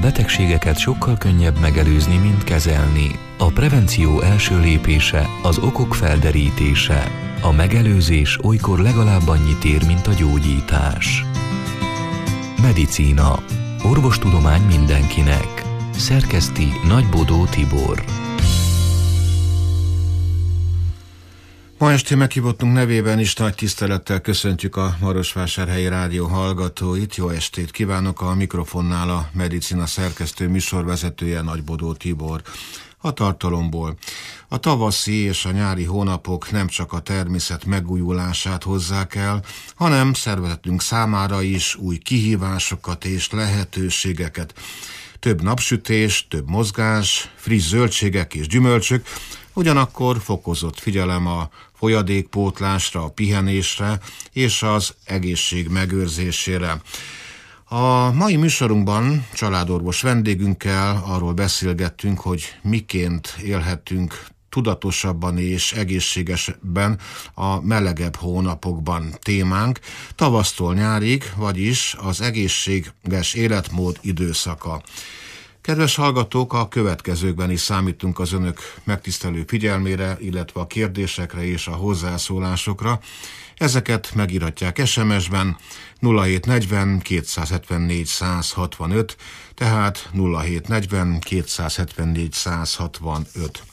betegségeket sokkal könnyebb megelőzni, mint kezelni. A prevenció első lépése az okok felderítése. A megelőzés olykor legalább annyit ér, mint a gyógyítás. Medicína. Orvostudomány mindenkinek. Szerkeszti Nagybodó Tibor. Ma este meghívottunk nevében is nagy tisztelettel köszöntjük a Marosvásárhelyi Rádió hallgatóit. Jó estét kívánok, a mikrofonnál a Medicina szerkesztő műsorvezetője Nagybodó Tibor. A tartalomból. A tavaszi és a nyári hónapok nem csak a természet megújulását hozzák el, hanem szervezetünk számára is új kihívásokat és lehetőségeket. Több napsütés, több mozgás, friss zöldségek és gyümölcsök, ugyanakkor fokozott figyelem a folyadékpótlásra, a pihenésre és az egészség megőrzésére. A mai műsorunkban családorvos vendégünkkel arról beszélgettünk, hogy miként élhetünk tudatosabban és egészségesebben a melegebb hónapokban. Témánk tavasztól nyárig, vagyis az egészséges életmód időszaka. Kedves hallgatók, a következőkben is számítunk az önök megtisztelő figyelmére, illetve a kérdésekre és a hozzászólásokra. Ezeket megírhatják SMS-ben 0740 274 165, tehát 0740 274 165.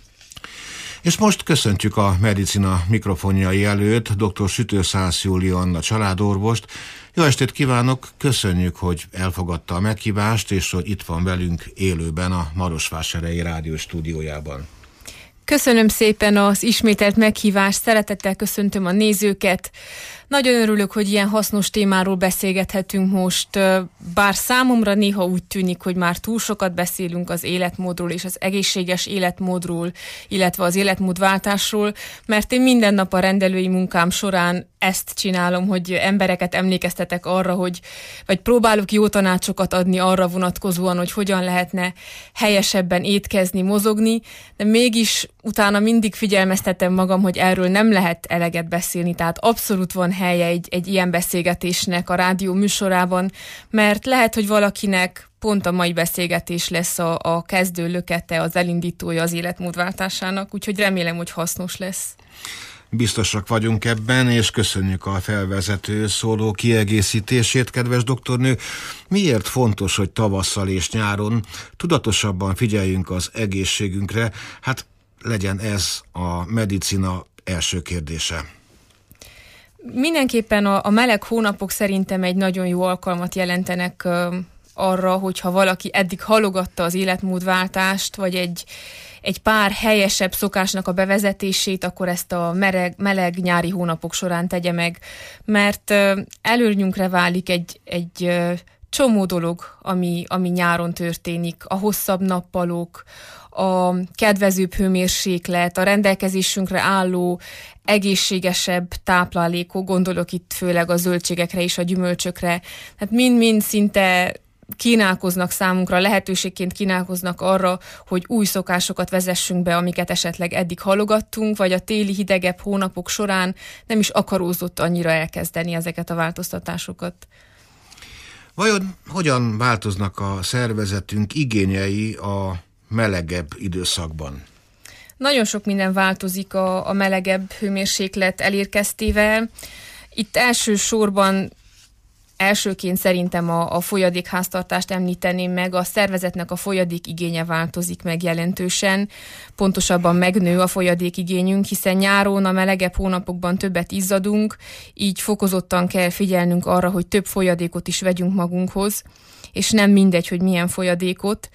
És most köszöntjük a Medicina mikrofonjai előtt dr. Sütőszász Júlia Anna családorvost. Jó estét kívánok, köszönjük, hogy elfogadta a meghívást, és hogy itt van velünk élőben a Marosvásárhelyi Rádió stúdiójában. Köszönöm szépen az ismételt meghívást, szeretettel köszöntöm a nézőket. Nagyon örülök, hogy ilyen hasznos témáról beszélgethetünk most, bár számomra néha úgy tűnik, hogy már túl sokat beszélünk az életmódról és az egészséges életmódról, illetve az életmódváltásról, mert én minden nap a rendelői munkám során ezt csinálom, hogy embereket emlékeztetek arra, vagy próbálok jó tanácsokat adni arra vonatkozóan, hogy hogyan lehetne helyesebben étkezni, mozogni, de mégis utána mindig figyelmeztetem magam, hogy erről nem lehet eleget beszélni, tehát abszolút van helye egy ilyen beszélgetésnek a rádió műsorában, mert lehet, hogy valakinek pont a mai beszélgetés lesz a kezdő lökete, az elindítója az életmódváltásának, úgyhogy remélem, hogy hasznos lesz. Biztosak vagyunk ebben, és köszönjük a felvezető szóló kiegészítését, kedves doktornő. Miért fontos, hogy tavasszal és nyáron tudatosabban figyeljünk az egészségünkre? Hát legyen ez a medicina első kérdése. Mindenképpen a meleg hónapok szerintem egy nagyon jó alkalmat jelentenek arra, hogyha valaki eddig halogatta az életmódváltást, vagy egy pár helyesebb szokásnak a bevezetését, akkor ezt a meleg nyári hónapok során tegye meg, mert előnyünkre válik egy csomó dolog, ami nyáron történik. A hosszabb nappalok, a kedvezőbb hőmérséklet, a rendelkezésünkre álló egészségesebb táplálékok, gondolok itt főleg a zöldségekre és a gyümölcsökre, hát mind-mind szinte kínálkoznak számunkra, lehetőségként kínálkoznak arra, hogy új szokásokat vezessünk be, amiket esetleg eddig halogattunk, vagy a téli hidegebb hónapok során nem is akarózott annyira elkezdeni ezeket a változtatásokat. Vajon hogyan változnak a szervezetünk igényei a melegebb időszakban? Nagyon sok minden változik a melegebb hőmérséklet elérkeztével. Itt elsőként szerintem a folyadékháztartást említeném meg, a szervezetnek a folyadék igénye változik meg jelentősen, pontosabban megnő a folyadék igényünk, hiszen nyáron a melegebb hónapokban többet izzadunk, így fokozottan kell figyelnünk arra, hogy több folyadékot is vegyünk magunkhoz, és nem mindegy, hogy milyen folyadékot.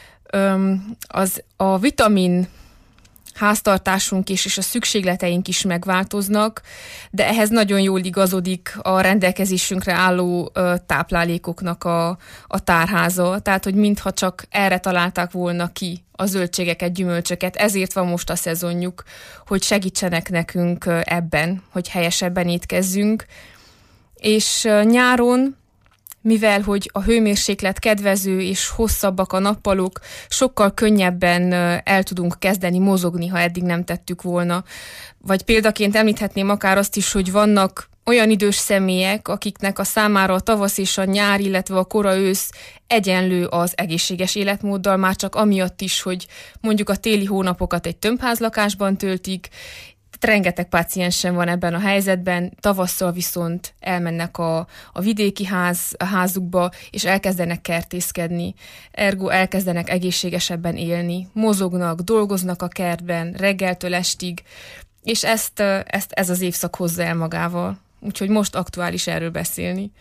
A vitamin háztartásunk és a szükségleteink is megváltoznak, de ehhez nagyon jól igazodik a rendelkezésünkre álló táplálékoknak a tárháza, tehát hogy mintha csak erre találták volna ki a zöldségeket, gyümölcsöket, ezért van most a szezonjuk, hogy segítsenek nekünk ebben, hogy helyesebben étkezzünk. És nyáron, mivel hogy a hőmérséklet kedvező és hosszabbak a nappalok, sokkal könnyebben el tudunk kezdeni mozogni, ha eddig nem tettük volna. Vagy példaként említhetném akár azt is, hogy vannak olyan idős személyek, akiknek a számára a tavasz és a nyár, illetve a kora ősz egyenlő az egészséges életmóddal, már csak amiatt is, hogy mondjuk a téli hónapokat egy tömbházlakásban töltik. Rengeteg páciensem van ebben a helyzetben, tavasszal viszont elmennek a vidéki házukba, és elkezdenek kertészkedni, ergo elkezdenek egészségesebben élni, mozognak, dolgoznak a kertben reggeltől estig, és ez az évszak hozza el magával. Úgyhogy most aktuális erről beszélni.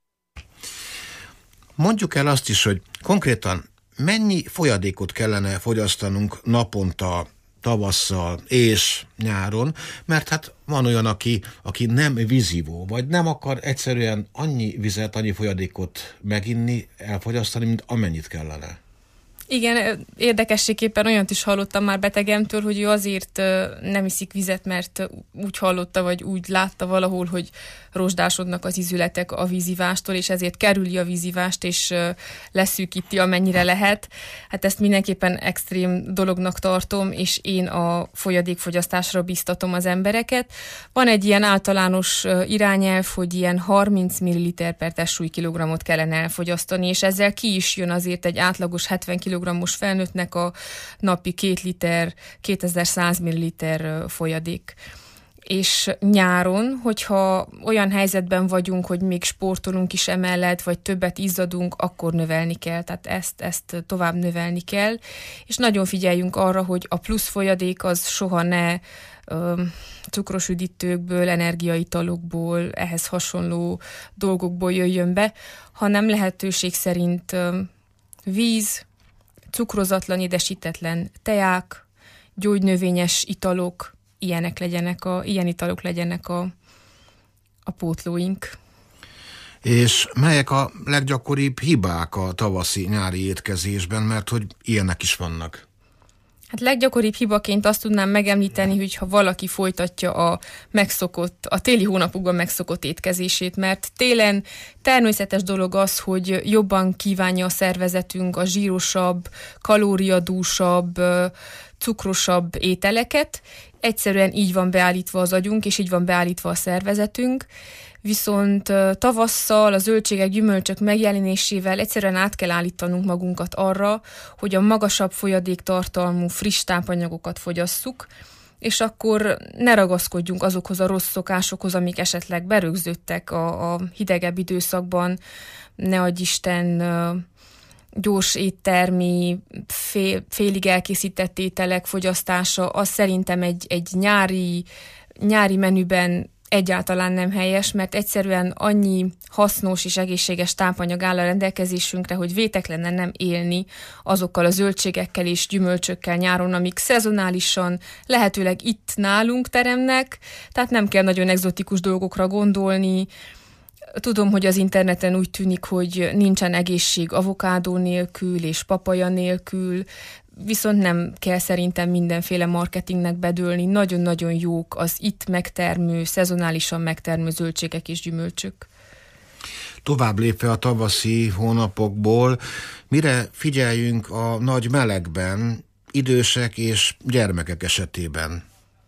Mondjuk el azt is, hogy konkrétan mennyi folyadékot kellene fogyasztanunk naponta, tavasszal és nyáron, mert hát van olyan, aki nem vízivó, vagy nem akar egyszerűen annyi vizet, annyi folyadékot meginni, elfogyasztani, mint amennyit kellene. Igen, érdekességképpen olyat is hallottam már betegemtől, hogy ő azért nem iszik vizet, mert úgy hallotta, vagy úgy látta valahol, hogy rozsdásodnak az ízületek a vízivástól, és ezért kerüli a vízivást, és leszűkíti, amennyire lehet. Hát ezt mindenképpen extrém dolognak tartom, és én a folyadékfogyasztásra biztatom az embereket. Van egy ilyen általános irányelv, hogy ilyen 30 ml per testsúlykilogrammot kellene elfogyasztani, és ezzel ki is jön azért egy átlagos 70 kg-os felnőttnek a napi 2 liter, 2100 ml folyadék. És nyáron, hogyha olyan helyzetben vagyunk, hogy még sportolunk is emellett, vagy többet izzadunk, akkor növelni kell, tehát ezt tovább növelni kell, és nagyon figyeljünk arra, hogy a plusz folyadék az soha ne cukros üdítőkből, energiaitalokból, ehhez hasonló dolgokból jöjjön be, hanem lehetőség szerint víz, cukrozatlan, édesítetlen teák, gyógynövényes italok, ilyen italok legyenek a pótlóink. És melyek a leggyakoribb hibák a tavaszi-nyári étkezésben, mert hogy ilyenek is vannak? Hát leggyakoribb hibaként azt tudnám megemlíteni, hogy ha valaki folytatja a téli hónapokban megszokott étkezését, mert télen természetes dolog az, hogy jobban kívánja a szervezetünk a zsírosabb, kalóriadúsabb, cukrosabb ételeket. Egyszerűen így van beállítva az agyunk, és így van beállítva a szervezetünk. Viszont tavasszal a zöldségek, gyümölcsök megjelenésével egyszerűen át kell állítanunk magunkat arra, hogy a magasabb folyadéktartalmú friss tápanyagokat fogyasszuk, és akkor ne ragaszkodjunk azokhoz a rossz szokásokhoz, amik esetleg berögződtek a hidegebb időszakban, ne adj Isten gyors éttermi, félig elkészített ételek fogyasztása, az szerintem egy nyári menüben egyáltalán nem helyes, mert egyszerűen annyi hasznos és egészséges tápanyag áll a rendelkezésünkre, hogy vétek lenne nem élni azokkal a zöldségekkel és gyümölcsökkel nyáron, amik szezonálisan lehetőleg itt nálunk teremnek, tehát nem kell nagyon egzotikus dolgokra gondolni. Tudom, hogy az interneten úgy tűnik, hogy nincsen egészség avokádó nélkül és papaja nélkül, viszont nem kell szerintem mindenféle marketingnek bedőlni. Nagyon-nagyon jók az itt megtermő, szezonálisan megtermő zöldségek és gyümölcsök. Tovább lépve a tavaszi hónapokból, mire figyeljünk a nagy melegben, idősek és gyermekek esetében?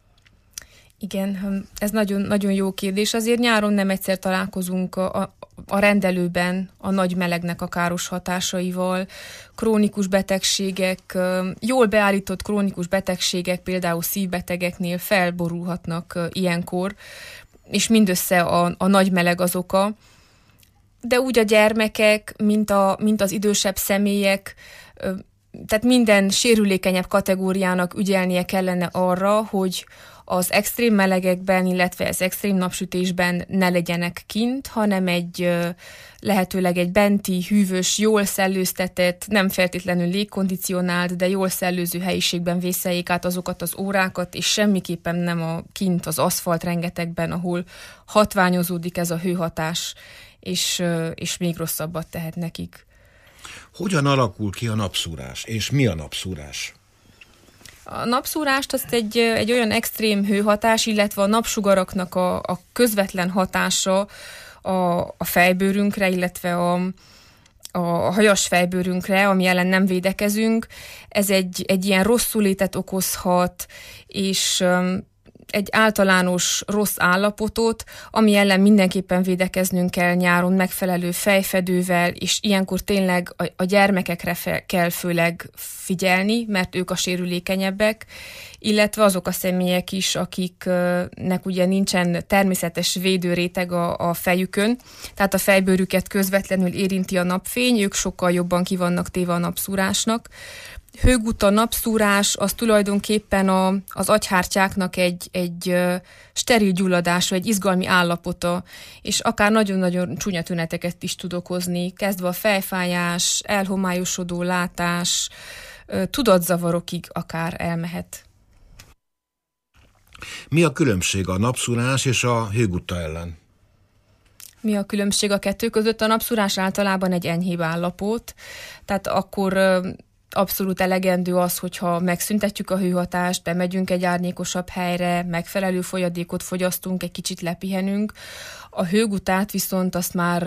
Igen, ez nagyon, nagyon jó kérdés. Azért nyáron nem egyszer találkozunk a rendelőben a nagy melegnek a káros hatásaival. Krónikus betegségek, jól beállított krónikus betegségek, például szívbetegeknél felborulhatnak ilyenkor, és mindössze a nagy meleg az oka. De úgy a gyermekek, mint az idősebb személyek, tehát minden sérülékenyebb kategóriának ügyelnie kellene arra, hogy az extrém melegekben, illetve az extrém napsütésben ne legyenek kint, hanem lehetőleg egy benti, hűvös, jól szellőztetett, nem feltétlenül légkondicionált, de jól szellőző helyiségben vészeljék át azokat az órákat, és semmiképpen nem kint az aszfalt rengetegben, ahol hatványozódik ez a hőhatás, és még rosszabbat tehet nekik. Hogyan alakul ki a napszúrás, és mi a napszúrás? A napszúrást azt egy olyan extrém hőhatás, illetve a napsugaraknak a közvetlen hatása a fejbőrünkre, illetve a hajas fejbőrünkre, ami ellen nem védekezünk. Ez egy ilyen rosszulétet okozhat, és egy általános rossz állapotot, ami ellen mindenképpen védekeznünk kell nyáron megfelelő fejfedővel, és ilyenkor tényleg a gyermekekre kell főleg figyelni, mert ők a sérülékenyebbek, illetve azok a személyek is, akiknek ugye nincsen természetes védőréteg a fejükön, tehát a fejbőrüket közvetlenül érinti a napfény, ők sokkal jobban ki vannak téve a napszúrásnak. Hőguta, napszúrás, az tulajdonképpen az agyhártyáknak egy steril gyulladás, vagy egy izgalmi állapota, és akár nagyon-nagyon csúnya tüneteket is tud okozni, kezdve a fejfájás, elhomályosodó látás, tudatzavarokig akár elmehet. Mi a különbség a napszúrás és a hőgutta ellen? Mi a különbség a kettő között? A napszúrás általában egy enyhébb állapot, tehát akkor abszolút elegendő az, hogyha megszüntetjük a hőhatást, bemegyünk egy árnyékosabb helyre, megfelelő folyadékot fogyasztunk, egy kicsit lepihenünk. A hőgutát viszont azt már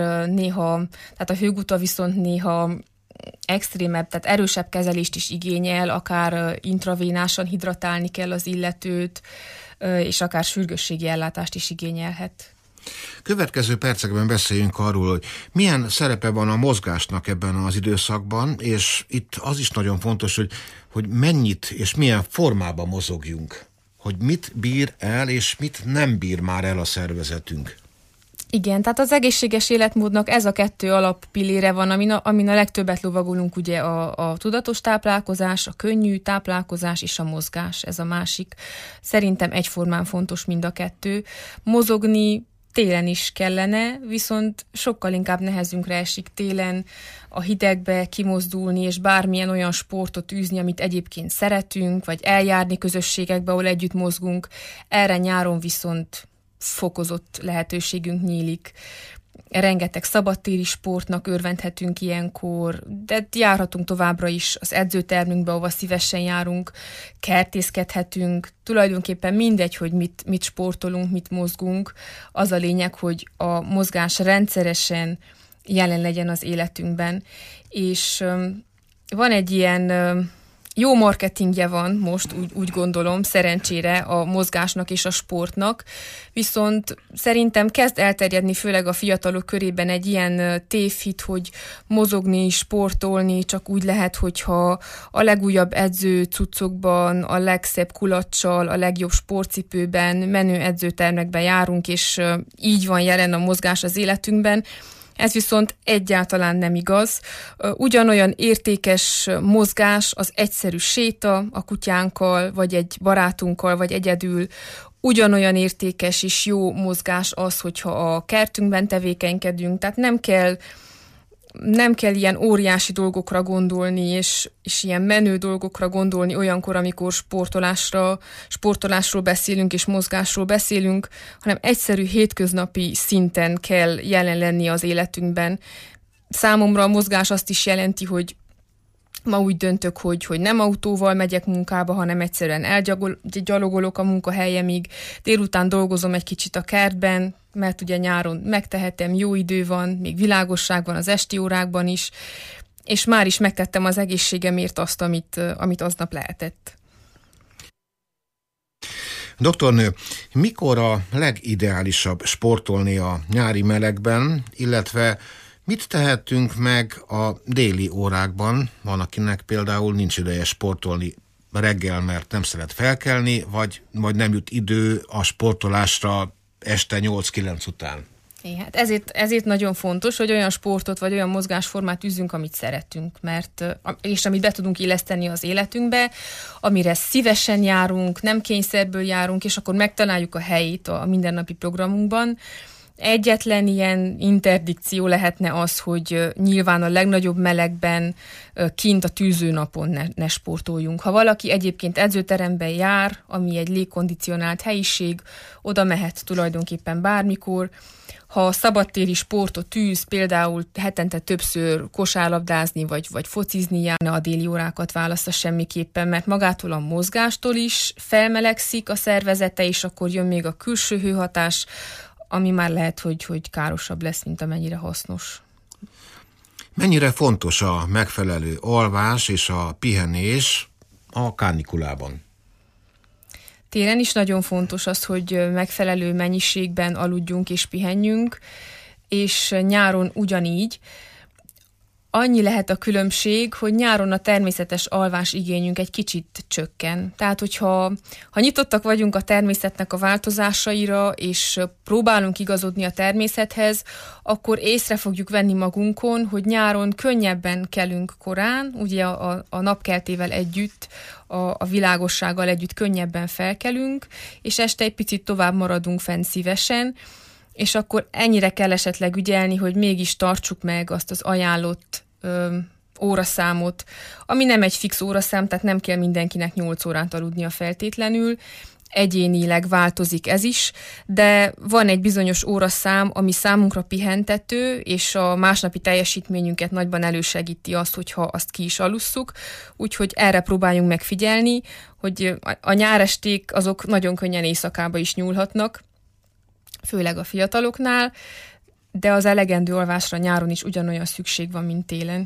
tehát a hőguta viszont néha extrémebb, tehát erősebb kezelést is igényel, akár intravénásan hidratálni kell az illetőt, és akár sürgősségi ellátást is igényelhet. Következő percekben beszéljünk arról, hogy milyen szerepe van a mozgásnak ebben az időszakban, és itt az is nagyon fontos, hogy mennyit és milyen formában mozogjunk, hogy mit bír el és mit nem bír már el a szervezetünk. Igen, tehát az egészséges életmódnak ez a kettő alappillére van, amin a legtöbbet lovagolunk, ugye a tudatos táplálkozás, a könnyű táplálkozás és a mozgás, ez a másik. Szerintem egyformán fontos mind a kettő. Mozogni télen is kellene, viszont sokkal inkább nehezünkre esik télen a hidegbe kimozdulni, és bármilyen olyan sportot űzni, amit egyébként szeretünk, vagy eljárni közösségekbe, ahol együtt mozgunk. Erre nyáron viszont fokozott lehetőségünk nyílik. Rengeteg szabadtéri sportnak örvendhetünk ilyenkor, de járhatunk továbbra is az edzőtermünkbe, ahova szívesen járunk, kertészkedhetünk, tulajdonképpen mindegy, hogy mit sportolunk, mit mozgunk. Az a lényeg, hogy a mozgás rendszeresen jelen legyen az életünkben. És van egy ilyen jó marketingje van most, úgy gondolom, szerencsére a mozgásnak és a sportnak, viszont szerintem kezd elterjedni főleg a fiatalok körében egy ilyen tévhit, hogy mozogni, sportolni csak úgy lehet, hogyha a legújabb edző cuccokban, a legszebb kulaccsal, a legjobb sportcipőben, menő edzőtermekben járunk, és így van jelen a mozgás az életünkben. Ez viszont egyáltalán nem igaz. Ugyanolyan értékes mozgás az egyszerű séta a kutyánkkal, vagy egy barátunkkal, vagy egyedül. Ugyanolyan értékes és jó mozgás az, hogyha a kertünkben tevékenykedünk. Tehát nem kell ilyen óriási dolgokra gondolni, és ilyen menő dolgokra gondolni olyankor, amikor sportolásról beszélünk és mozgásról beszélünk, hanem egyszerű hétköznapi szinten kell jelen lenni az életünkben. Számomra a mozgás azt is jelenti, hogy ma úgy döntök, hogy nem autóval megyek munkába, hanem egyszerűen elgyalogolok a munkahelyemig, délután dolgozom egy kicsit a kertben, mert ugye nyáron megtehetem, jó idő van, még világosság van az esti órákban is, és már is megtettem az egészségemért azt, amit aznap lehetett. Doktornő, mikor a legideálisabb sportolni a nyári melegben, illetve mit tehetünk meg a déli órákban? Van, akinek például nincs ideje sportolni reggel, mert nem szeret felkelni, vagy nem jut idő a sportolásra este 8-9 után. Hát ezért nagyon fontos, hogy olyan sportot vagy olyan mozgásformát űzzünk, amit szeretünk, és amit be tudunk illeszteni az életünkbe, amire szívesen járunk, nem kényszerből járunk, és akkor megtaláljuk a helyét a mindennapi programunkban. Egyetlen ilyen interdikció lehetne az, hogy nyilván a legnagyobb melegben kint a tűzőnapon ne sportoljunk. Ha valaki egyébként edzőteremben jár, ami egy légkondicionált helyiség, oda mehet tulajdonképpen bármikor. Ha a szabadtéri sportot űz, például hetente többször kosárlabdázni vagy focizni jár, ne a déli órákat válassza semmiképpen, mert magától a mozgástól is felmelegszik a szervezete, és akkor jön még a külső hőhatás, ami már lehet, hogy károsabb lesz, mint amennyire hasznos. Mennyire fontos a megfelelő alvás és a pihenés a kánikulában? Télen is nagyon fontos az, hogy megfelelő mennyiségben aludjunk és pihenjünk, és nyáron ugyanígy. Annyi lehet a különbség, hogy nyáron a természetes alvás igényünk egy kicsit csökken. Tehát, hogyha nyitottak vagyunk a természetnek a változásaira, és próbálunk igazodni a természethez, akkor észre fogjuk venni magunkon, hogy nyáron könnyebben kelünk korán, ugye a napkeltével együtt, a világossággal együtt könnyebben felkelünk, és este egy picit tovább maradunk fenn szívesen, és akkor ennyire kell esetleg ügyelni, hogy mégis tartsuk meg azt az ajánlott óraszámot, ami nem egy fix óraszám, tehát nem kell mindenkinek 8 órát aludnia feltétlenül, egyénileg változik ez is, de van egy bizonyos óraszám, ami számunkra pihentető, és a másnapi teljesítményünket nagyban elősegíti azt, hogyha azt ki is alusszuk, úgyhogy erre próbáljunk megfigyelni, hogy a nyáresték azok nagyon könnyen éjszakába is nyúlhatnak, főleg a fiataloknál, de az elegendő alvásra nyáron is ugyanolyan szükség van, mint télen.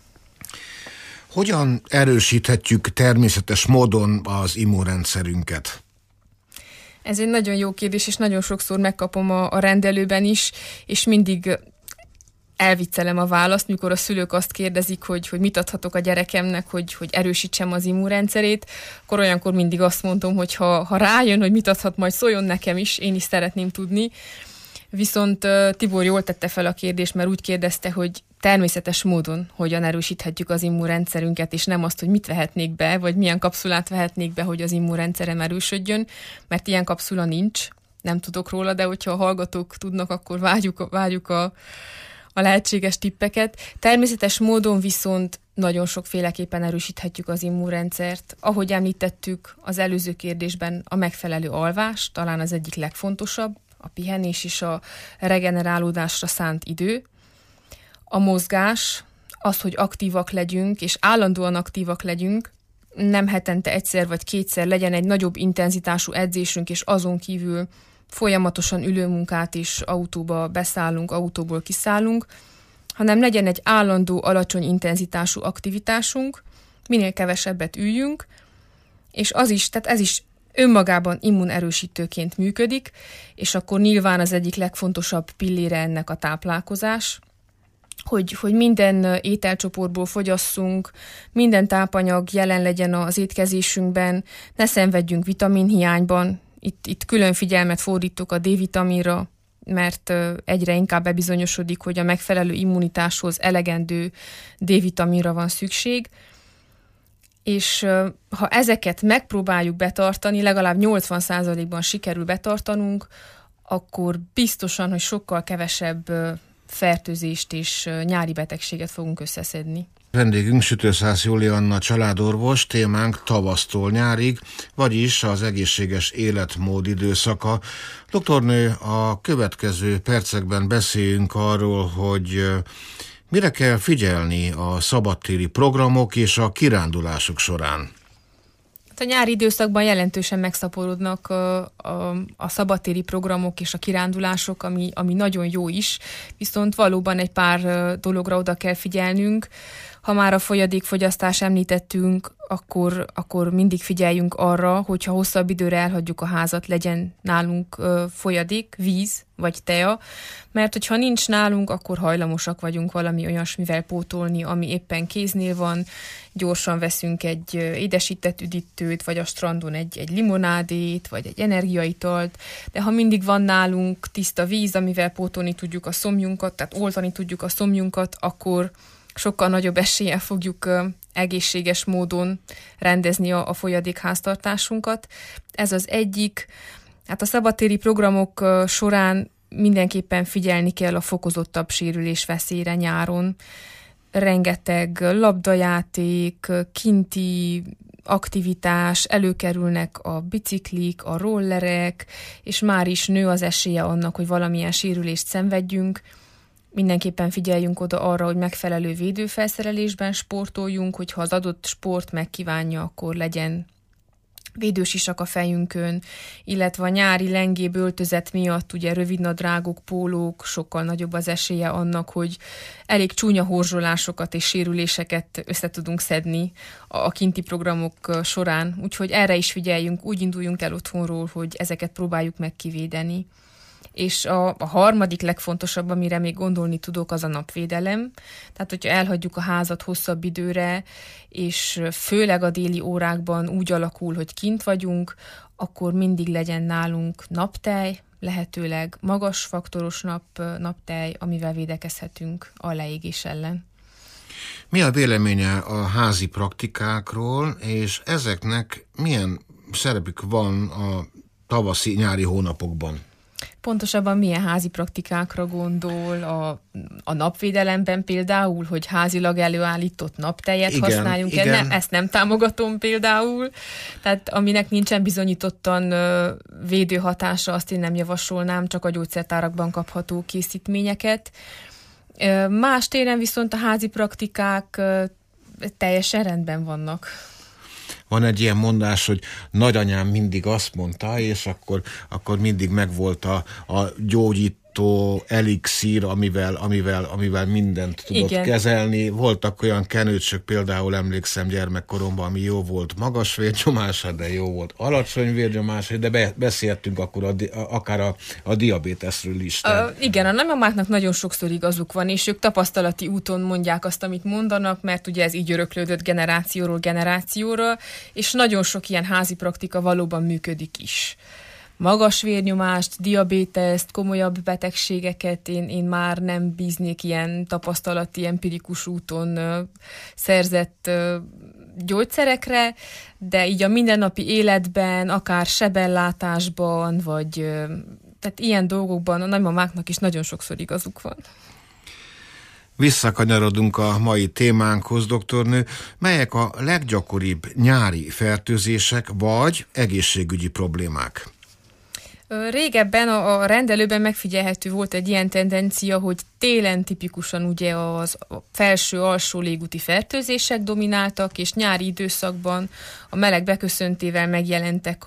Hogyan erősíthetjük természetes módon az immunrendszerünket? Ez egy nagyon jó kérdés, és nagyon sokszor megkapom a rendelőben is, és mindig elviccelem a választ, mikor a szülők azt kérdezik, hogy mit adhatok a gyerekemnek, hogy erősítsem az immunrendszerét, akkor olyankor mindig azt mondom, hogy ha rájön, hogy mit adhat, majd szóljon nekem is, én is szeretném tudni. Viszont Tibor jól tette fel a kérdést, mert úgy kérdezte, hogy természetes módon hogyan erősíthetjük az immunrendszerünket, és nem azt, hogy mit vehetnék be, vagy milyen kapszulát vehetnék be, hogy az immunrendszerem erősödjön, mert ilyen kapszula nincs, nem tudok róla, de hogyha a hallgatók tudnak, akkor várjuk a lehetséges tippeket. Természetes módon viszont nagyon sokféleképpen erősíthetjük az immunrendszert. Ahogy említettük az előző kérdésben, a megfelelő alvás, talán az egyik legfontosabb, a pihenés és a regenerálódásra szánt idő, a mozgás, az, hogy aktívak legyünk, és állandóan aktívak legyünk, nem hetente egyszer vagy kétszer legyen egy nagyobb intenzitású edzésünk, és azon kívül folyamatosan ülőmunkát is autóba beszállunk, autóból kiszállunk, hanem legyen egy állandó, alacsony intenzitású aktivitásunk, minél kevesebbet üljünk, és tehát ez is önmagában immunerősítőként működik, és akkor nyilván az egyik legfontosabb pillére ennek a táplálkozás, hogy minden ételcsoportból fogyasszunk, minden tápanyag jelen legyen az étkezésünkben, ne szenvedjünk vitaminhiányban. Itt külön figyelmet fordítok a D-vitaminra, mert egyre inkább bebizonyosodik, hogy a megfelelő immunitáshoz elegendő D-vitaminra van szükség, és ha ezeket megpróbáljuk betartani, legalább 80%-ban sikerül betartanunk, akkor biztosan, hogy sokkal kevesebb fertőzést és nyári betegséget fogunk összeszedni. Vendégünk Sütőszász Julianna családorvos, témánk tavasztól nyárig, vagyis az egészséges életmód időszaka. Doktornő, a következő percekben beszéljünk arról, hogy mire kell figyelni a szabadtéri programok és a kirándulások során. A nyári időszakban jelentősen megszaporodnak a szabadtéri programok és a kirándulások, ami nagyon jó is, viszont valóban egy pár dologra oda kell figyelnünk. Ha már a folyadékfogyasztást említettünk, akkor mindig figyeljünk arra, hogyha hosszabb időre elhagyjuk a házat, legyen nálunk folyadék, víz vagy tea, mert hogyha nincs nálunk, akkor hajlamosak vagyunk valami olyasmivel pótolni, ami éppen kéznél van, gyorsan veszünk egy édesített üdítőt, vagy a strandon egy limonádét, vagy egy energiaitalt, de ha mindig van nálunk tiszta víz, amivel pótolni tudjuk a szomjunkat, tehát oltani tudjuk a szomjunkat, akkor sokkal nagyobb eséllyel fogjuk egészséges módon rendezni a folyadékháztartásunkat. Ez az egyik. Hát a szabadtéri programok során mindenképpen figyelni kell a fokozottabb sérülés veszélyre nyáron. Rengeteg labdajáték, kinti aktivitás, előkerülnek a biciklik, a rollerek, és már is nő az esélye annak, hogy valamilyen sérülést szenvedjünk. Mindenképpen figyeljünk oda arra, hogy megfelelő védőfelszerelésben sportoljunk, hogyha az adott sport megkívánja, akkor legyen védősisak a fejünkön, illetve a nyári lengébb öltözet miatt ugye rövidnadrágok, pólók, sokkal nagyobb az esélye annak, hogy elég csúnya horzsolásokat és sérüléseket össze tudunk szedni a kinti programok során. Úgyhogy erre is figyeljünk, úgy induljunk el otthonról, hogy ezeket próbáljuk meg kivédeni. És a harmadik legfontosabb, amire még gondolni tudok, az a napvédelem. Tehát, hogyha elhagyjuk a házat hosszabb időre, és főleg a déli órákban úgy alakul, hogy kint vagyunk, akkor mindig legyen nálunk naptej, lehetőleg magas faktoros naptej, amivel védekezhetünk a leégés ellen. Mi a véleménye a házi praktikákról, és ezeknek milyen szerepük van a tavaszi-nyári hónapokban? Pontosabban milyen házi praktikákra gondol? A napvédelemben például, hogy házilag előállított naptejet használjunk. Igen. Ezt nem támogatom például. Tehát aminek nincsen bizonyítottan védőhatása, azt én nem javasolnám, csak a gyógyszertárakban kapható készítményeket. Más téren viszont a házi praktikák teljesen rendben vannak. Van egy ilyen mondás, hogy nagyanyám mindig azt mondta, és akkor mindig megvolt a gyógyító elixír, amivel mindent tudott kezelni. Voltak olyan kenőcsök, például emlékszem gyermekkoromban, ami jó volt magas vérnyomása, de jó volt alacsony vérnyomása, de beszéltünk akkor akár a diabéteszről is. Igen, a nagymamáknak nagyon sokszor igazuk van, és ők tapasztalati úton mondják azt, amit mondanak, mert ugye ez így öröklődött generációról generációra, és nagyon sok ilyen házi praktika valóban működik is. Magas vérnyomást, diabéteszt, komolyabb betegségeket én már nem bíznék ilyen tapasztalati, empirikus úton szerzett gyógyszerekre, de így a mindennapi életben, akár sebellátásban, vagy tehát ilyen dolgokban a nagymamáknak is nagyon sokszor igazuk van. Visszakanyarodunk a mai témánkhoz, doktornő. Melyek a leggyakoribb nyári fertőzések vagy egészségügyi problémák? Régebben a rendelőben megfigyelhető volt egy ilyen tendencia, hogy télen tipikusan ugye az felső-alsó légúti fertőzések domináltak, és nyári időszakban a meleg beköszöntével megjelentek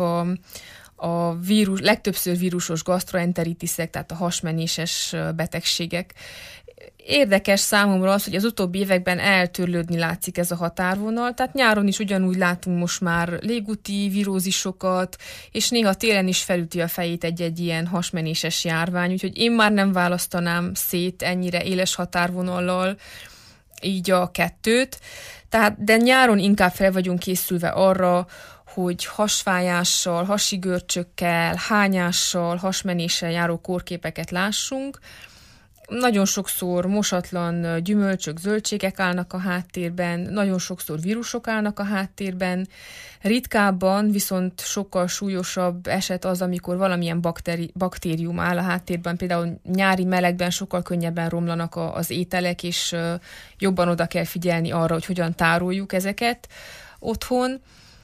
a vírus, legtöbbször vírusos gasztroenteritiszek, tehát a hasmenéses betegségek. Érdekes számomra az, hogy az utóbbi években eltörlődni látszik ez a határvonal, tehát nyáron is ugyanúgy látunk most már légúti vírózisokat, és néha télen is felüti a fejét egy-egy ilyen hasmenéses járvány, úgyhogy én már nem választanám szét ennyire éles határvonallal így a kettőt, de nyáron inkább fel vagyunk készülve arra, hogy hasfájással, hasi görcsökkel, hányással, hasmenéssel járó kórképeket lássunk. Nagyon sokszor mosatlan gyümölcsök, zöldségek állnak a háttérben, nagyon sokszor vírusok állnak a háttérben. Ritkábban viszont sokkal súlyosabb eset az, amikor valamilyen baktérium áll a háttérben. Például nyári melegben sokkal könnyebben romlanak az ételek, és jobban oda kell figyelni arra, hogy hogyan tároljuk ezeket otthon.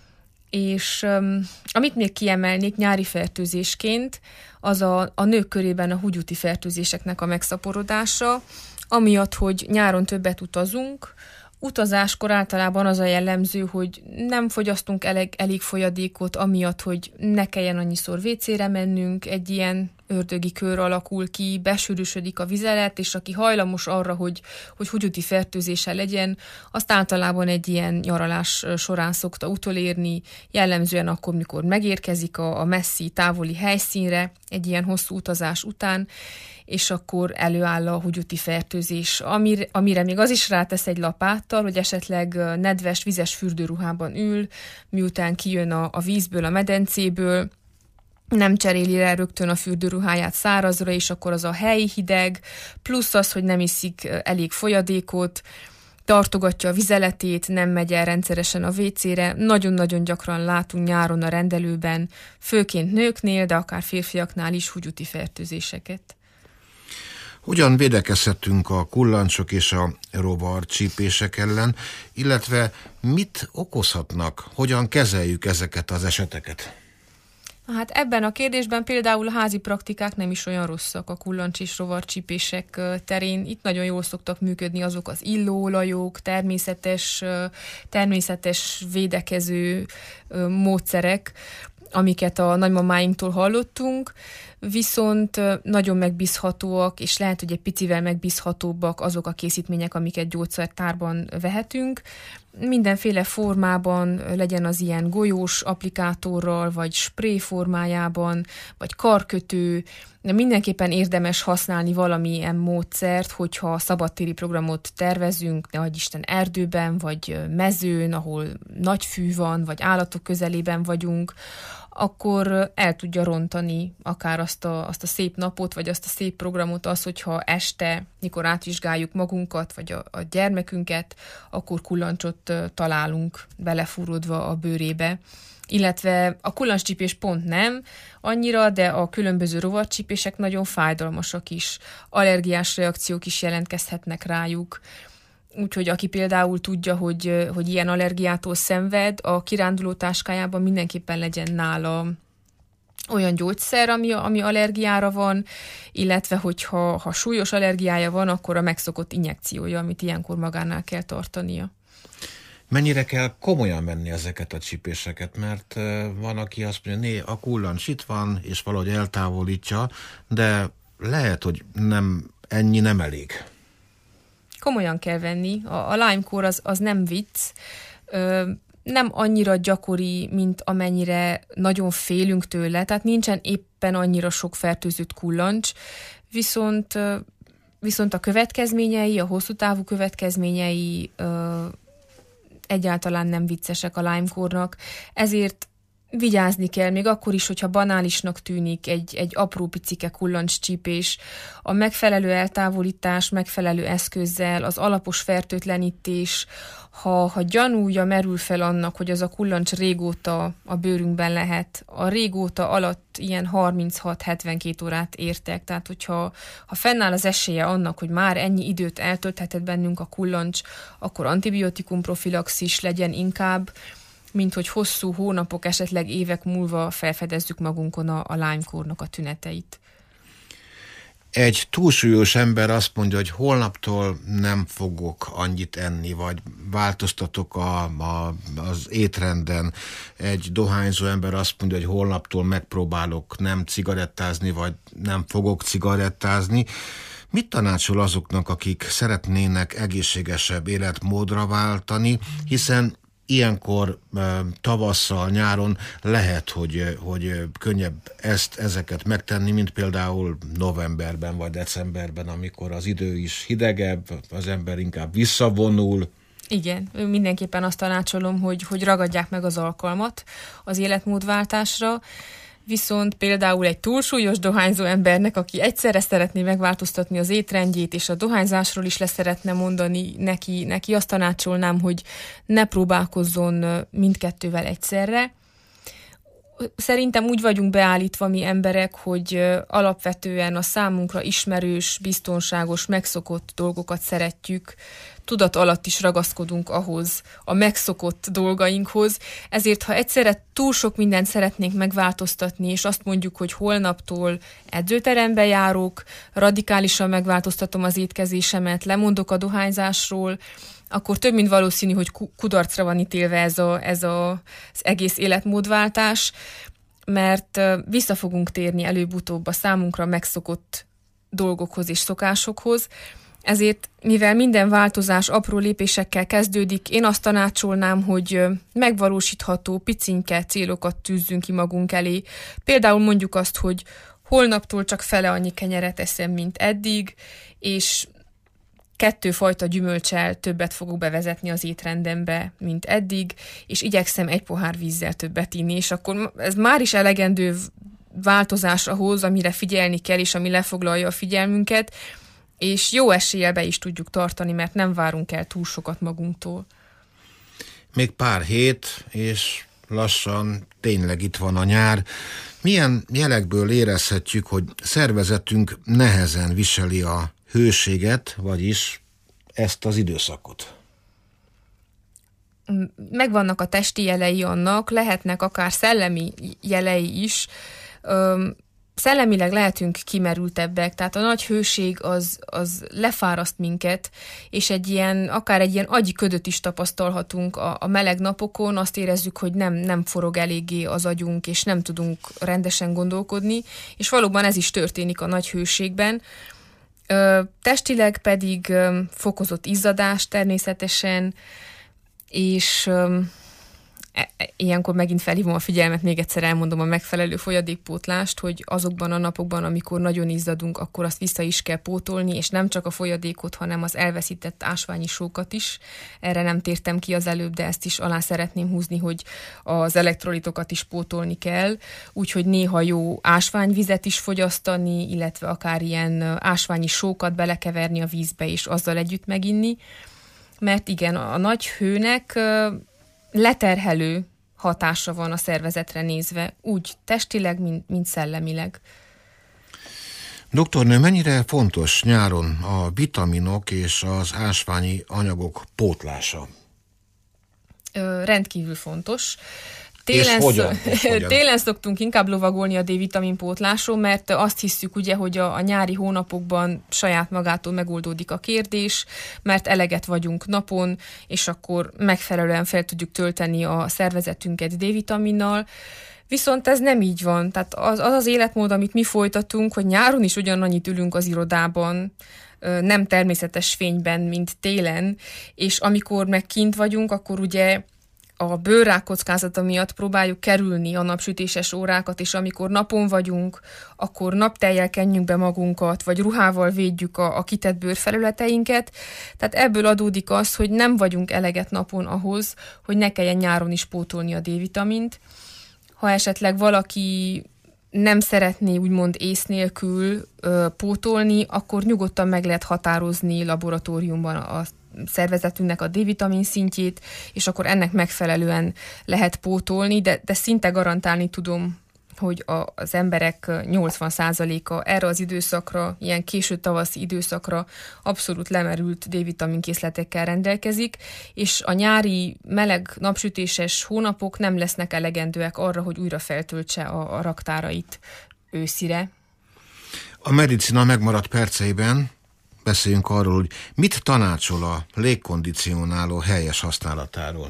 És amit még kiemelnék nyári fertőzésként, az a nők körében a húgyúti fertőzéseknek a megszaporodása, amiatt, hogy nyáron többet utazunk. Utazáskor általában az a jellemző, hogy nem fogyasztunk elég folyadékot, amiatt, hogy ne kelljen annyiszor WC-re mennünk, egy ilyen ördögi kör alakul ki, besűrűsödik a vizelet, és aki hajlamos arra, hogy húgyúti fertőzése legyen, azt általában egy ilyen nyaralás során szokta utolérni, jellemzően akkor, mikor megérkezik a messzi, távoli helyszínre, egy ilyen hosszú utazás után, és akkor előáll a húgyúti fertőzés, amire még az is rátesz egy lapáttal, hogy esetleg nedves, vizes fürdőruhában ül, miután kijön a vízből, a medencéből, nem cseréli le rögtön a fürdőruháját szárazra, és akkor az a hely hideg, plusz az, hogy nem iszik elég folyadékot, tartogatja a vizeletét, nem megy el rendszeresen a WC-re. Nagyon-nagyon gyakran látunk nyáron a rendelőben, főként nőknél, de akár férfiaknál is húgyúti fertőzéseket. Hogyan védekezhetünk a kullancsok és a rovarcsípések ellen, illetve mit okozhatnak, hogyan kezeljük ezeket az eseteket? Hát ebben a kérdésben például a házi praktikák nem is olyan rosszak a kullancs és rovarcsípések terén. Itt nagyon jól szoktak működni azok az illóolajok, természetes védekező módszerek, amiket a nagymamáinktól hallottunk, viszont nagyon megbízhatóak, és lehet, hogy egy picivel megbízhatóbbak azok a készítmények, amiket gyógyszertárban vehetünk. Mindenféle formában, legyen az ilyen golyós applikátorral, vagy spray formájában, vagy karkötő, de mindenképpen érdemes használni valamilyen módszert, hogyha szabadtéri programot tervezünk, nehogy Isten erdőben, vagy mezőn, ahol nagy fű van, vagy állatok közelében vagyunk, akkor el tudja rontani akár azt a szép napot, vagy azt a szép programot az, hogyha este, mikor átvizsgáljuk magunkat, vagy a gyermekünket, akkor kullancsot találunk belefúródva a bőrébe. Illetve a kullancscsípés pont nem annyira, de a különböző rovarcsípések nagyon fájdalmasak is. Allergiás reakciók is jelentkezhetnek rájuk. Úgyhogy aki például tudja, hogy ilyen allergiától szenved, a kiránduló táskájában mindenképpen legyen nála olyan gyógyszer, ami allergiára van, illetve hogyha súlyos allergiája van, akkor a megszokott injekciója, amit ilyenkor magánál kell tartania. Mennyire kell komolyan venni ezeket a csípéseket, mert van, aki azt mondja, a kullancs itt van, és valahogy eltávolítja, de lehet, hogy ennyi nem elég. Komolyan kell venni. A Lyme-kór az nem vicc, nem annyira gyakori, mint amennyire nagyon félünk tőle, tehát nincsen éppen annyira sok fertőzött kullancs, viszont a következményei, a hosszú távú következményei egyáltalán nem viccesek a Lyme-kórnak, ezért vigyázni kell, még akkor is, hogyha banálisnak tűnik egy apró picike kullancscsípés. A megfelelő eltávolítás, megfelelő eszközzel, az alapos fertőtlenítés, ha gyanúja merül fel annak, hogy az a kullancs régóta a bőrünkben lehet, a régóta alatt ilyen 36-72 órát értek, tehát hogyha fennáll az esélye annak, hogy már ennyi időt eltölthetett bennünk a kullancs, akkor antibiotikum profilaxis legyen inkább, mint hogy hosszú hónapok, esetleg évek múlva felfedezzük magunkon a Lyme-kórnak a tüneteit. Egy túlsúlyos ember azt mondja, hogy holnaptól nem fogok annyit enni, vagy változtatok az étrenden. Egy dohányzó ember azt mondja, hogy holnaptól megpróbálok nem cigarettázni, vagy nem fogok cigarettázni. Mit tanácsol azoknak, akik szeretnének egészségesebb életmódra váltani, hiszen ilyenkor tavasszal, nyáron lehet, hogy könnyebb ezeket megtenni, mint például novemberben vagy decemberben, amikor az idő is hidegebb, az ember inkább visszavonul. Igen, mindenképpen azt tanácsolom, hogy ragadják meg az alkalmat az életmódváltásra, viszont például egy túlsúlyos dohányzó embernek, aki egyszerre szeretné megváltoztatni az étrendjét, és a dohányzásról is leszeretne mondani neki azt tanácsolnám, hogy ne próbálkozzon mindkettővel egyszerre. Szerintem úgy vagyunk beállítva mi emberek, hogy alapvetően a számunkra ismerős, biztonságos, megszokott dolgokat szeretjük, tudat alatt is ragaszkodunk ahhoz, a megszokott dolgainkhoz, ezért ha egyszerre túl sok mindent szeretnénk megváltoztatni, és azt mondjuk, hogy holnaptól edzőterembe járok, radikálisan megváltoztatom az étkezésemet, lemondok a dohányzásról, akkor több mint valószínű, hogy kudarcra van ítélve ez az egész életmódváltás, mert vissza fogunk térni előbb-utóbb a számunkra megszokott dolgokhoz és szokásokhoz. Ezért, mivel minden változás apró lépésekkel kezdődik, én azt tanácsolnám, hogy megvalósítható picinke célokat tűzzünk ki magunk elé. Például mondjuk azt, hogy holnaptól csak fele annyi kenyeret eszem, mint eddig, és 2 fajta gyümölccsel többet fogok bevezetni az étrendembe, mint eddig, és igyekszem 1 pohár vízzel többet inni, és akkor ez már is elegendő változás ahhoz, amire figyelni kell, és ami lefoglalja a figyelmünket, és jó eséllyel be is tudjuk tartani, mert nem várunk el túl sokat magunktól. Még pár hét, és lassan tényleg itt van a nyár. Milyen jelekből érezhetjük, hogy szervezetünk nehezen viseli a hőséget, vagyis ezt az időszakot? megvannak a testi jelei annak, lehetnek akár szellemi jelei is, szellemileg lehetünk kimerültebbek, tehát a nagy hőség az lefáraszt minket, és akár egy ilyen agyi ködöt is tapasztalhatunk a meleg napokon, azt érezzük, hogy nem forog eléggé az agyunk, és nem tudunk rendesen gondolkodni, és valóban ez is történik a nagy hőségben. Testileg pedig fokozott izzadás természetesen, és ilyenkor megint felhívom a figyelmet, még egyszer elmondom a megfelelő folyadékpótlást, hogy azokban a napokban, amikor nagyon izzadunk, akkor azt vissza is kell pótolni, és nem csak a folyadékot, hanem az elveszített ásványi sókat is. Erre nem tértem ki az előbb, de ezt is alá szeretném húzni, hogy az elektrolitokat is pótolni kell, úgyhogy néha jó ásványvizet is fogyasztani, illetve akár ilyen ásványi sókat belekeverni a vízbe, és azzal együtt meginni, mert igen, a nagy hőnek leterhelő hatása van a szervezetre nézve, úgy testileg, mint szellemileg. Doktornő, mennyire fontos nyáron a vitaminok és az ásványi anyagok pótlása? Rendkívül fontos. Télen szoktunk inkább lovagolni a D-vitamin pótlásról, mert azt hiszük ugye, hogy a nyári hónapokban saját magától megoldódik a kérdés, mert eleget vagyunk napon, és akkor megfelelően fel tudjuk tölteni a szervezetünket D-vitaminnal. Viszont ez nem így van. Tehát az életmód, amit mi folytatunk, hogy nyáron is ugyanannyit ülünk az irodában, nem természetes fényben, mint télen, és amikor meg kint vagyunk, akkor ugye a bőrrák kockázata miatt próbáljuk kerülni a napsütéses órákat, és amikor napon vagyunk, akkor naptejjel kenjünk be magunkat, vagy ruhával védjük a kitett bőrfelületeinket. Tehát ebből adódik az, hogy nem vagyunk eleget napon ahhoz, hogy ne kelljen nyáron is pótolni a D-vitamint. Ha esetleg valaki nem szeretné úgymond ész nélkül pótolni, akkor nyugodtan meg lehet határozni laboratóriumban a szervezetünknek a D-vitamin szintjét, és akkor ennek megfelelően lehet pótolni, de szinte garantálni tudom, hogy az emberek 80%-a erre az időszakra, ilyen késő tavaszi időszakra abszolút lemerült D-vitamin készletekkel rendelkezik, és a nyári meleg napsütéses hónapok nem lesznek elegendőek arra, hogy újra feltöltse a raktárait őszire. A medicina megmaradt perceiben beszéljünk arról, hogy mit tanácsol a légkondicionáló helyes használatáról.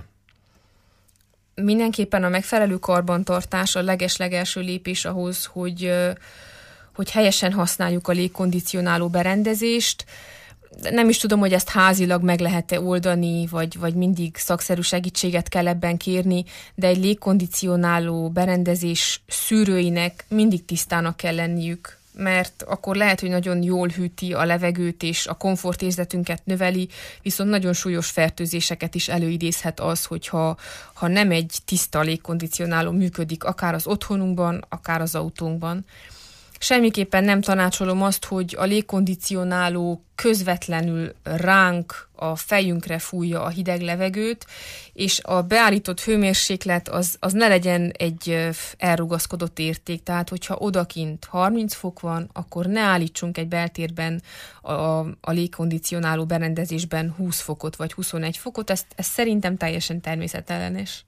Mindenképpen a megfelelő karbantartás a leges-legelső lépés ahhoz, hogy helyesen használjuk a légkondicionáló berendezést. Nem is tudom, hogy ezt házilag meg lehet-e oldani, vagy mindig szakszerű segítséget kell ebben kérni, de egy légkondicionáló berendezés szűrőinek mindig tisztának kell lenniük, mert akkor lehet, hogy nagyon jól hűti a levegőt és a komfortérzetünket növeli, viszont nagyon súlyos fertőzéseket is előidézhet az, hogyha nem egy tiszta légkondicionáló működik, akár az otthonunkban, akár az autónkban. Semmiképpen nem tanácsolom azt, hogy a légkondicionáló közvetlenül ránk, a fejünkre fújja a hideg levegőt, és a beállított hőmérséklet az ne legyen egy elrugaszkodott érték. Tehát, hogyha odakint 30 fok van, akkor ne állítsunk egy beltérben a légkondicionáló berendezésben 20 fokot vagy 21 fokot. Ez szerintem teljesen természetellenes.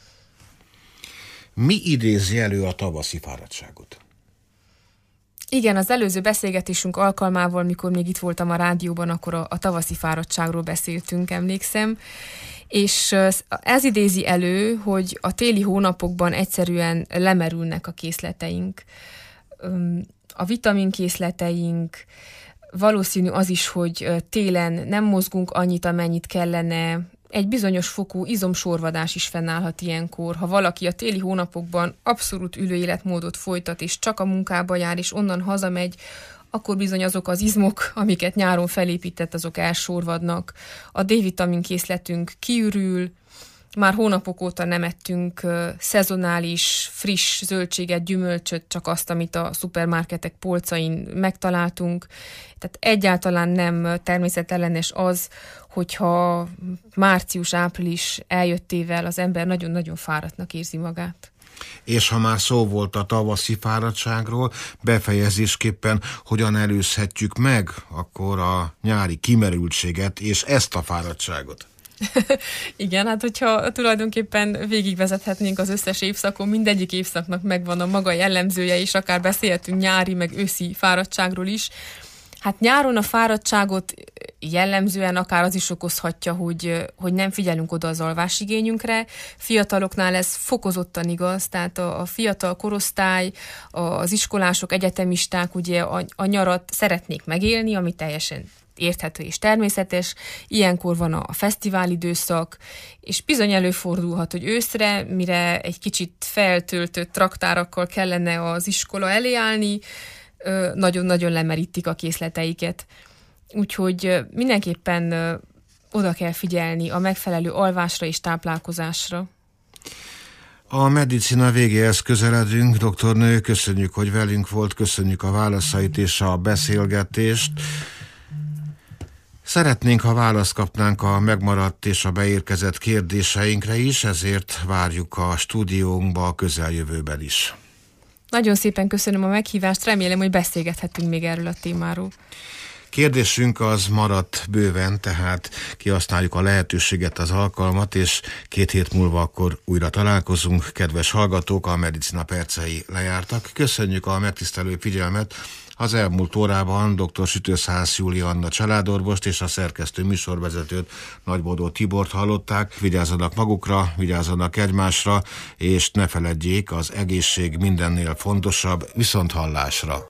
Mi idézi elő a tavaszi fáradtságot? Igen, az előző beszélgetésünk alkalmával, mikor még itt voltam a rádióban, akkor a tavaszi fáradtságról beszéltünk, emlékszem, és ez idézi elő, hogy a téli hónapokban egyszerűen lemerülnek a készleteink, a vitaminkészleteink, valószínű az is, hogy télen nem mozgunk annyit, amennyit kellene. Egy bizonyos fokú izomsorvadás is fennállhat ilyenkor. Ha valaki a téli hónapokban abszolút ülő életmódot folytat, és csak a munkába jár, és onnan hazamegy, akkor bizony azok az izmok, amiket nyáron felépített, azok elsorvadnak. A D-vitamin készletünk kiürül, már hónapok óta nem ettünk szezonális, friss zöldséget, gyümölcsöt, csak azt, amit a szupermarketek polcain megtaláltunk. Tehát egyáltalán nem természetellenes az, hogyha március-április eljöttével az ember nagyon-nagyon fáradtnak érzi magát. És ha már szó volt a tavaszi fáradtságról, befejezésképpen hogyan előzhetjük meg akkor a nyári kimerültséget és ezt a fáradtságot? Igen, hát hogyha tulajdonképpen végigvezethetnénk az összes évszakon, mindegyik évszaknak megvan a maga jellemzője, és akár beszélhetünk nyári, meg őszi fáradtságról is. Hát nyáron a fáradtságot jellemzően akár az is okozhatja, hogy nem figyelünk oda az alvásigényünkre. Fiataloknál ez fokozottan igaz, tehát a fiatal korosztály, az iskolások, egyetemisták ugye a nyarat szeretnék megélni, ami teljesen érthető és természetes. Ilyenkor van a fesztivál időszak, és bizony előfordulhat, hogy őszre, mire egy kicsit feltöltött raktárakkal kellene az iskola elé állni, nagyon-nagyon lemerítik a készleteiket. Úgyhogy mindenképpen oda kell figyelni a megfelelő alvásra és táplálkozásra. A medicina végéhez közeledünk. Doktornő, köszönjük, hogy velünk volt, köszönjük a válaszait és a beszélgetést. Szeretnénk, ha választ kapnánk a megmaradt és a beérkezett kérdéseinkre is, ezért várjuk a stúdiónkba a közeljövőben is. Nagyon szépen köszönöm a meghívást, remélem, hogy beszélgethetünk még erről a témáról. Kérdésünk az maradt bőven, tehát kihasználjuk a lehetőséget, az alkalmat, és 2 hét múlva akkor újra találkozunk. Kedves hallgatók, a Medicina percei lejártak. Köszönjük a megtisztelő figyelmet. Az elmúlt órában dr. Sütőszász Julianna családorvost és a szerkesztő műsorvezetőt, Nagybodó Tibort hallották. Vigyázzanak magukra, vigyázzanak egymásra, és ne feledjék, az egészség mindennél fontosabb. Viszonthallásra!